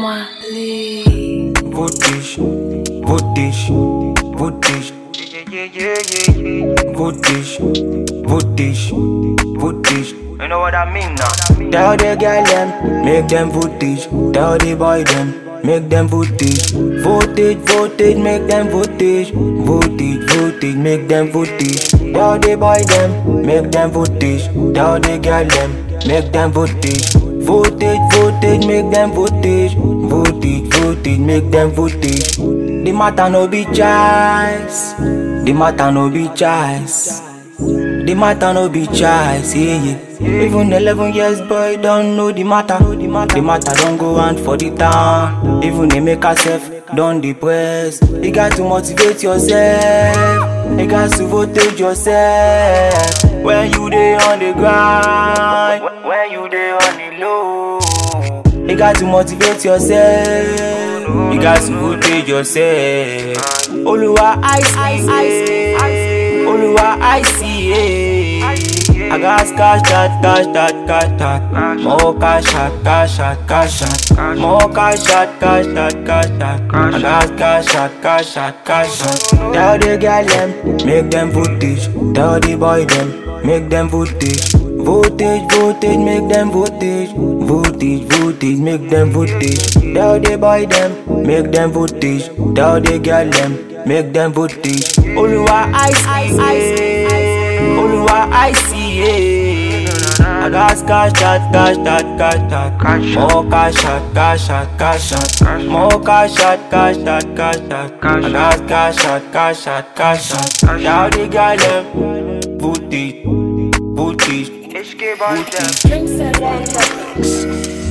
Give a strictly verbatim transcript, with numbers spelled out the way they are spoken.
Mali. Voltage, voltage, voltage. Voltage, voltage, voltage. You know what I mean now? Tell the girl them, make them voltage. Tell the boy them, make them voltage. Voltage, voltage, make them voltage. Voltage, voltage, make them voltage. Tell the boy them, make them voltage. Tell the girl them, make them voltage. Voltage, voltage, make them voltage. Voltage, voltage, make them voltage. The matter no be choice. The matter no be choice. The matter no be choice, yeah, yeah. Even eleven years boy don't know the matter. The matter don't go on for the town. Even they make herself don't depress. You got to motivate yourself. You got to voltage yourself. When you dey on the grind, When you dey on the low, you got to motivate yourself. You got to voltage yourself. Oluwa I see, Oluwa I see, I got cash, cash, cash, cash, cash, cash. More cash, cash, cash, cash, cash. More cash, cash, cash, cash, cash, cash. I got cash, cash, cash, cash, cash. Tell the girl them, make them voltage. Tell the boy them, make them voltage. Voltage, voltage, make them voltage. Voltage, voltage, make them voltage. Tell the boy them, make them voltage. Tell the girl them, make them voltage. Oluwa I see, Oluwa I see, I got cash, cash, cash, cash, cash, cash. More cash, cash, cash, cash. More cash, cash, cash, cash, cash. I got cash, cash, cash, cash. Tell the girl them, voltage, voltage. H K boy, Voltage. Drinks and one topics.